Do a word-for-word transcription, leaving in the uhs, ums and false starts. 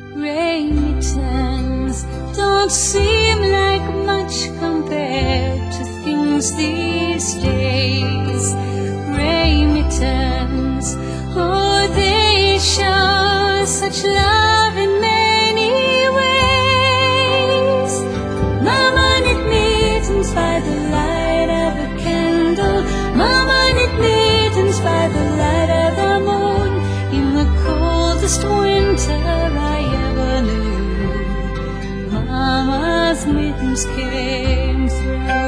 Remittance don't seem like much compared to things these days. Remittance, oh, they show such love in many ways. Mama knit mittens by the light of a candle. Mama knit mittens by the light of the moon. In the coldest winter I ever knew, Mama's mittens came through.